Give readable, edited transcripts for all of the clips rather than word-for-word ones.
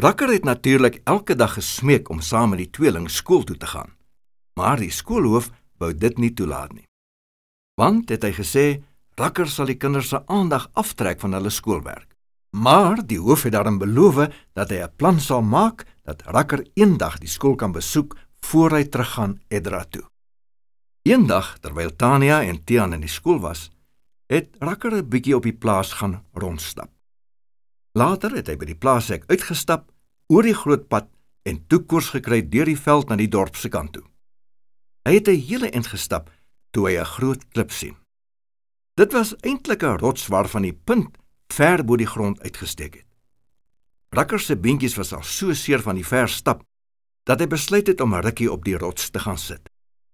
Rakker het natuurlik elke dag gesmeek om saam met die tweeling skool toe te gaan, maar die skoolhoof wou dit nie toelaat nie. Want, het hy gesê, Rakker sal die kinders se aandag aftrek van hulle skoolwerk. Maar die hoof het daarin beloof dat hy 'n plan sal maak dat Rakker eendag die skool kan besoek voor hy teruggaan Edra toe. Eendag, terwyl Tanya en Tiaan in die skool was, het Rakker 'n bietjie op die plaas gaan rondstap. Later het hy by die plaashek uitgestap, oor die groot pad en toe koers gekry deur die veld na die dorp se kant toe. Hy het 'n hele eind gestap toe hy 'n groot klip sien. Dit was eintlik 'n rots waarvan die punt ver bo die grond uitgesteek het. Rakker se beentjies was al so seer van die ver stap, dat hy besluit het om 'n rukkie op die rots te gaan sit.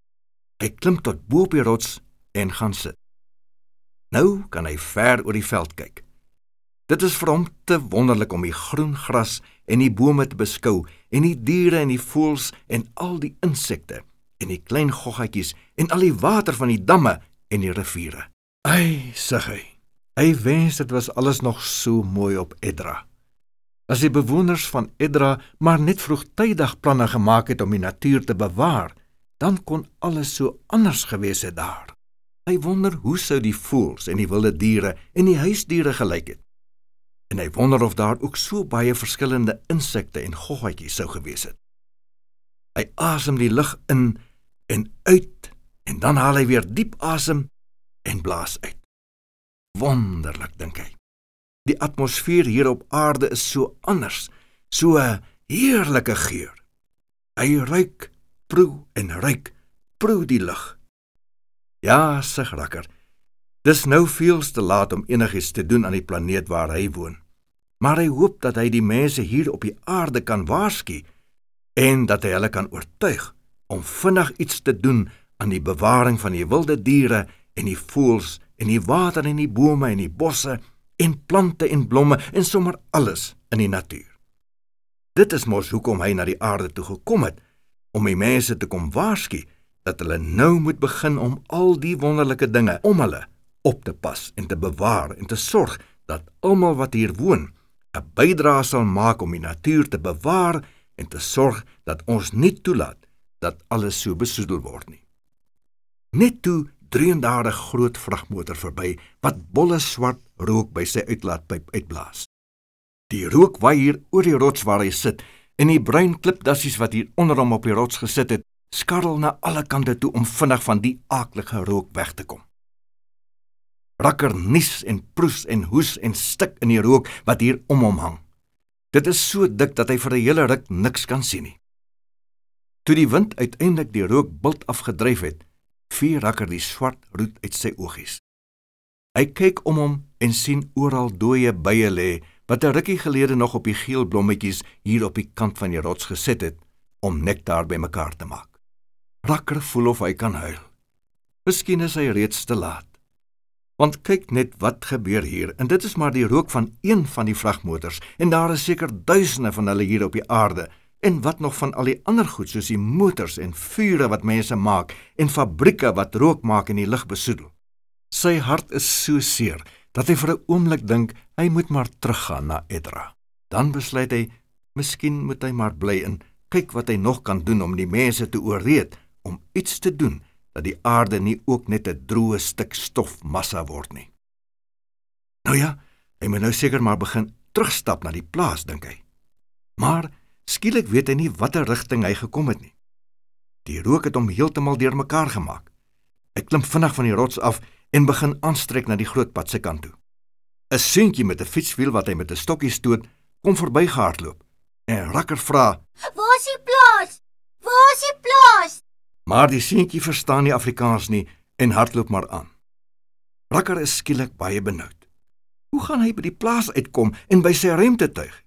Hy klim tot bo op die rots en gaan sit. Nou kan hy ver oor die veld kyk. Dit is vir hom te wonderlik om die groen gras en die bome te beskou, en die diere en die voëls en al die insekte, en die klein goggatjies en al die water van die damme en die riviere. Ai, sug hy. Hy wens dit was alles nog so mooi op Edra. As die bewoners van Edra maar net vroegtydig planne gemaak het om die natuur te bewaar, dan kon alles so anders gewees het daar. Hy wonder hoe sou die voëls en die wilde diere en die huisdiere gelyk het. En hy wonder of daar ook so baie verskillende insekte en goggatjies sou gewees het. Hy asem die lug in en uit, en dan haal hy weer diep asem en blaas uit. Wonderlik, dink hy. Die atmosfeer hier op aarde is so anders, so 'n heerlike geur. Hy ruik, proe en ruik, proe die lug. Ja, sug Rakker, dis nou veels te laat om enigiets te doen aan die planeet waar hy woon. Maar hy hoop dat hy die mense hier op die aarde kan waarsku en dat hy hulle kan oortuig om vinnig iets te doen aan die bewaring van die wilde diere en die voëls en die water en die bome en die bosse en plante en blomme en sommer alles in die natuur. Dit is mos hoekom hy na die aarde toe gekom het, om die mense te kom waarsku dat hulle nou moet begin om al die wonderlike dinge om hulle op te pas en te bewaar en te sorg dat almal wat hier woon 'n bydrae sal maak om die natuur te bewaar en te sorg dat ons nie toelaat dat alles so besoedel word nie. Net toe dreun daar 'n groot vragmotor verby wat bolle swart rook by sy uitlaatpyp uitblaas. Die rook waai hier oor die rots waar hy sit en die bruin klipdassies wat hier onder hom op die rots gesit het, skarrel na alle kante toe om vinnig van die aaklige rook weg te kom. Rakker nies en proes en hoes en stik in die rook wat hier om hom hang. Dit is so dik dat hy vir 'n hele ruk niks kan sien nie. Toe die wind uiteindelik die rookbult afgedryf het, vee Rakker die swart roet uit sy oogies. Hy kyk om hom en sien oral dooie bye lê, wat 'n rukkie gelede nog op die geel blommetjies hier op die kant van die rots gesit het, om nektar bymekaar te maak. Rakker voel of hy kan huil. Miskien is hy reeds te laat. Want kyk net wat gebeur hier, en dit is maar die rook van een van die vragmotors, en daar is seker duisende van hulle hier op die aarde, en wat nog van al die ander goed, soos die motors en vure wat mense maak, en fabrieke wat rook maak en die lug besoedel. Sy hart is so seer, dat hy vir 'n oomblik dink, hy moet maar teruggaan na Edra. Dan besluit hy, miskien moet hy maar bly en kyk wat hy nog kan doen om die mense te oorreed, om iets te doen, dat die aarde nie ook net 'n droë stuk stofmassa word nie. Nou ja, hy moet nou seker maar begin terugstap na die plaas, dink hy. Maar skielik weet hy nie watter rigting hy gekom het nie. Die rook het hom heeltemal deurmekaar gemaak. Hy klim vinnig van die rots af en begin aanstrek na die groot pad se kant toe. 'n Seentjie met 'n fietswiel wat hy met 'n stokkie stoot, kom verbygehardloop. En Rakker vra, "Waar is die plaas? Waar is die plaas?" maar die seentjie verstaan nie Afrikaans nie en hardloop maar aan. Rakker is skielik baie benoud. Hoe gaan hy by die plaas uitkom en by sy ruimtetuig?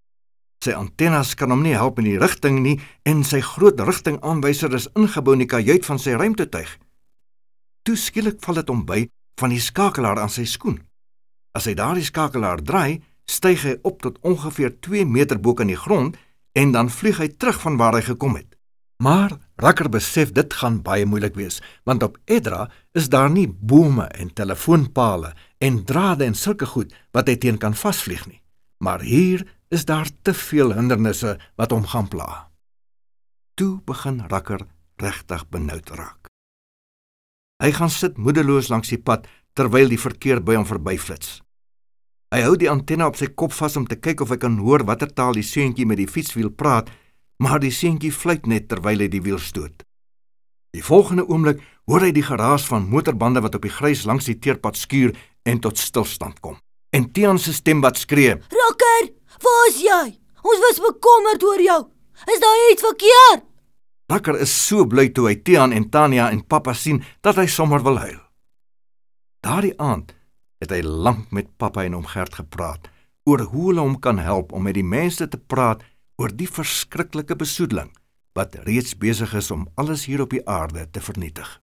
Sy antennes kan hom nie help in die rigting nie en sy groot rigtingaanwyser is ingebou in die kajuit van sy ruimtetuig. Toe skielik val dit hom by van die skakelaar aan sy skoen. As hy daardie skakelaar draai, styg hy op tot ongeveer 2 meter bo kan die grond en dan vlieg hy terug van waar hy gekom het. Maar Rakker besef dit gaan baie moeilik wees, want op Edra is daar nie bome en telefoonpale en drade en sulke goed wat hy teen kan vasvlieg nie. Maar hier is daar te veel hindernisse wat hom gaan pla. Toe begin Rakker regtig benoud raak. Hy gaan sit moedeloos langs die pad terwyl die verkeer by hom verbyflits. Hy hou die antenne op sy kop vas om te kyk of hy kan hoor watter taal die seentjie met die fietswiel praat, maar die seentjie fluit net terwyl hy die wiel stoot. Die volgende oomblik hoor hy die geraas van motorbande wat op die grys langs die teerpad skuur en tot stilstand kom. En Tiaan se stem wat skree: Rakker, waar is jy? Ons was bekommerd oor jou. Is daar iets verkeerd? Rakker is so bly toe hy Tiaan en Tanya en pappa sien dat hy sommer wil huil. Daardie aand het hy lank met pappa en oom Gert gepraat oor hoe hulle hom kan help om met die mense te praat oor die verskriklike besoedeling wat reeds besig is om alles hier op die aarde te vernietig.